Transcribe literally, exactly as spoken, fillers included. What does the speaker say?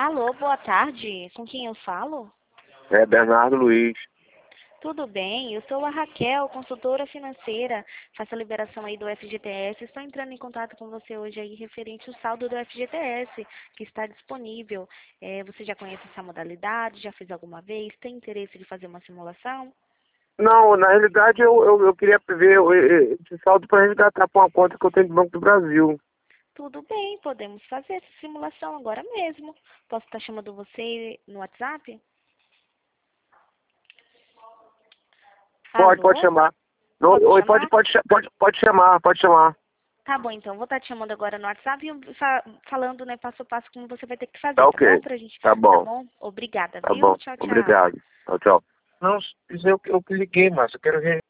Alô, boa tarde. Com quem eu falo? É Bernardo Luiz. Tudo bem? Eu sou a Raquel, consultora financeira. Faço a liberação aí do F G T S. Estou entrando em contato com você hoje aí referente ao saldo do F G T S, que está disponível. É, você já conhece essa modalidade? Já fez alguma vez? Tem interesse de fazer uma simulação? Não, na realidade eu, eu, eu queria ver o- e- esse saldo para resgatar para uma conta que eu tenho no Banco do Brasil. Tudo bem, podemos fazer essa simulação agora mesmo. Posso estar chamando você no WhatsApp? Pode, pode Alô? chamar. Não, Posso oi, pode, chamar? pode, cha- pode, pode chamar, pode chamar. Tá bom, então. Vou estar te chamando agora no WhatsApp e fa- falando, né, passo a passo como você vai ter que Tá fazer, tá bom? ok. Pra gente. Tá Tá bom, bom? Obrigada, tá viu? bom. Tchau, tchau. Obrigado. Tchau, tchau. Não, isso eu, eu que liguei, mas eu quero ver.